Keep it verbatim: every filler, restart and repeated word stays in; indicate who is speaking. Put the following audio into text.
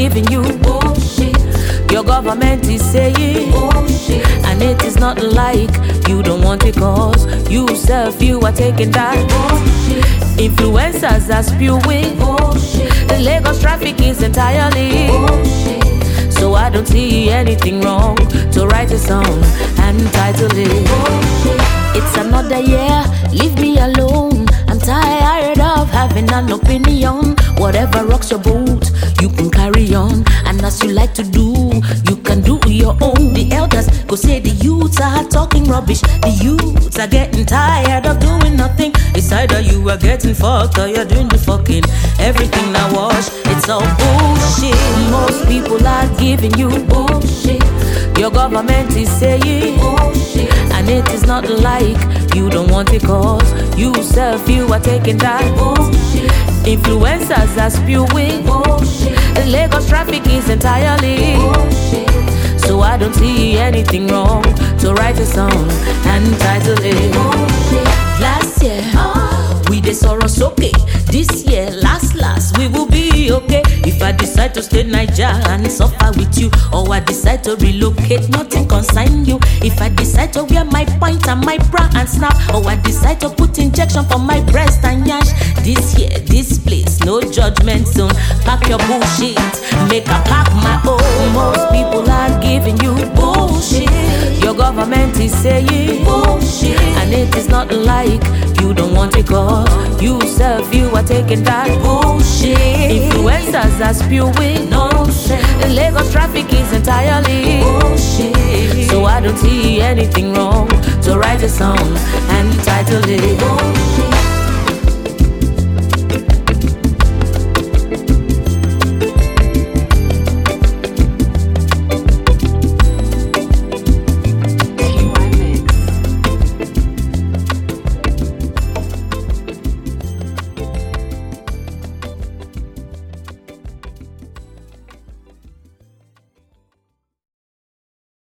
Speaker 1: giving you bullshit. Your government is saying bullshit, and it is not like you don't want it, cause you self, you are taking that bullshit. Influencers are spewing bullshit. The Lagos traffic is entirely bullshit. So I don't see anything wrong to write a song and title it bullshit. It's another year, leave me alone. I'm tired of having an opinion. Whatever rocks your boat, you can carry on. And as you like to do, you can do your own. The elders go say the youths are talking rubbish. The youths are getting tired of doing nothing. It's either you are getting fucked or you're doing the fucking. Everything now wash, it's all bullshit. Most people are giving you bullshit. Your government is saying bullshit, and it is not like you don't want it, cause you self, you are taking that bullshit. Influencers are spewing bullshit. The Lagos traffic is entirely bullshit. So I don't see anything wrong to write a song and title it bullshit. Last year, oh, we did Soros okay. This year, last last, we will be okay. If I decide to stay Niger and suffer with you, or I decide to relocate, nothing concern you. If I decide to wear my point and my bra and snap, or I decide to put injection for my breast and yash, this year, this place, no judgment zone. Pack your bullshit, make a pack my own. Most people are giving you bullshit. Your government is saying bullshit, and it is not like you don't want it, cause you self, you are taking that bullshit. Influencers are spewing nonsense. The Lagos traffic is entirely bullshit. So I don't see anything wrong to write a song and title it bullshit.